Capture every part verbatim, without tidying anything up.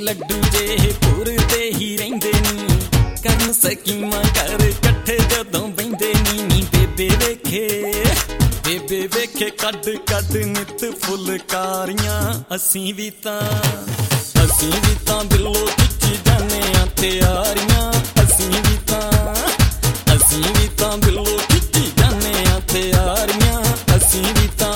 ਲੱਡੂ ਜੇ ਘੁਰਦੇ ਹੀ ਰਹਿੰਦੇ ਨੀ ਕਰਨ ਸਕੀਮਾਂ ਕਰ ਇਕੱਠੇ ਜਦੋਂ ਬਹਿੰਦੇ ਨੀ ਨੀ ਬੇਬੇ ਵੇਖੇ ਬੇਬੇ ਵੇਖੇ ਕੱਢ ਕੱਢ ਨਿੱਤ ਫੁਲਕਾਰੀਆਂ ਅਸੀਂ ਵੀ ਤਾਂ ਅਸੀਂ ਵੀ ਤਾਂ ਦਿਲੋਂ ਖਿੱਚੀ ਜਾਂਦੇ ਆ ਤਿਆਰੀਆਂ ਅਸੀਂ ਵੀ ਤਾਂ ਅਸੀਂ ਵੀ ਤਾਂ ਦਿਲੋਂ ਖਿੱਚੀ ਜਾਂਦੇ ਆ ਤਿਆਰੀਆਂ ਅਸੀਂ ਵੀ ਤਾਂ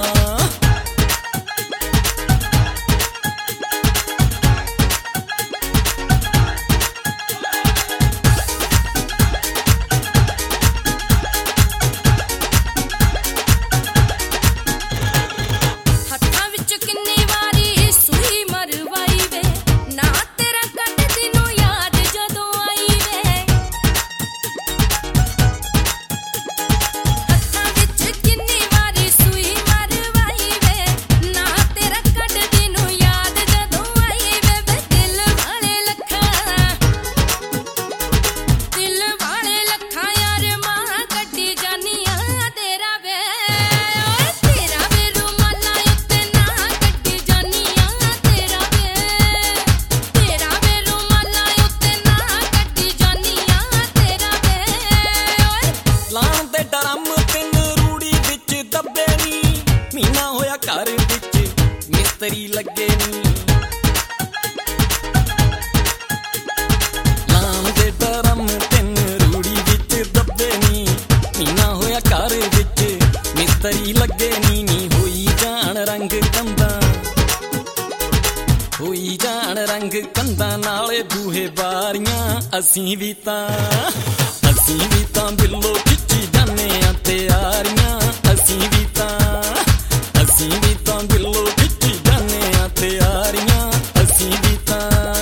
ਘਰ ਵਿੱਚ ਮਿਸਤਰੀ ਲੱਗੇ ਨੀ ਲਾਂ ਦੇ ਡਰਮ ਤਿੰਨ ਰੂੜੀ ਵਿੱਚ ਦੱਬੇ ਨੀ ਮਹੀਨਾ ਹੋਇਆ ਘਰ ਵਿੱਚ ਮਿਸਤਰੀ ਲੱਗੇ ਨੀ ਨੀ ਹੋਈ ਜਾਣ ਰੰਗ ਕੰਧਾਂ ਹੋਈ ਜਾਣ ਰੰਗ ਕੰਧਾਂ ਨਾਲੇ ਬੂਹੇ ਬਾਰੀਆਂ ਅਸੀਂ ਵੀ ਤਾਂ ਅਸੀਂ ਵੀ ਤਾਂ ਦਿਲੋਂ ਖਿੱਚੀ ਜਾਂਦੇ ਆ ਤਿਆਰੀਆਂ ਅਸੀਂ ਵੀ ਤਾਂ ਅਸੀਂ ਵੀ ਤਾਂ ਦਿਲੋਂ ਖਿੱਚੀ ਜਾਂਦੇ ਆ ਤਿਆਰੀਆਂ ਅਸੀਂ ਵੀ ਤਾਂ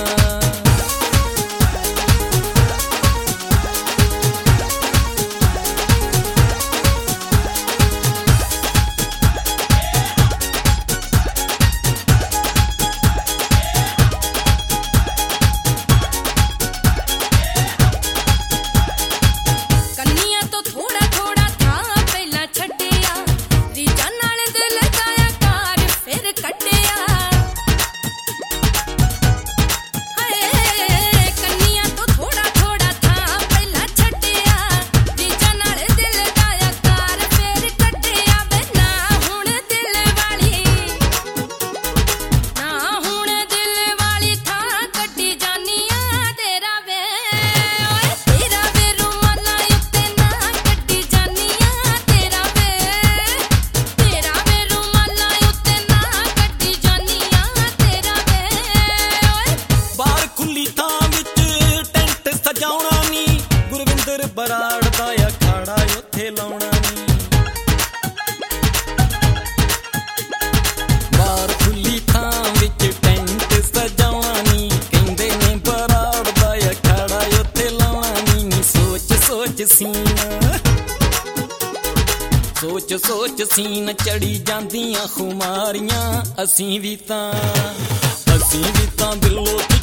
ਬਰਾੜ ਦਾ ਅਖਾੜਾ ਉੱਥੇ ਲਾਉਣਾ ਨੀ ਬਾਹਰ ਖੁੱਲੀ ਥਾਂ ਵਿੱਚ ਟੈਂਟ ਸਜਾਉਣਾ ਨੀ ਕਹਿੰਦੇ ਨੇ ਬਰਾੜ ਦਾ ਅਖਾੜਾ ਉੱਥੇ ਲਾਉਣਾ ਨੀ ਨੀ ਸੋਚ ਸੋਚ ਸੀਨ ਸੋਚ ਸੋਚ ਸੀਨ ਚੜੀ ਜਾਂਦੀਆਂ ਖੁਮਾਰੀਆਂ ਅਸੀਂ ਵੀ ਤਾਂ ਅਸੀਂ ਵੀ ਤਾਂ ਦਿਲੋਂ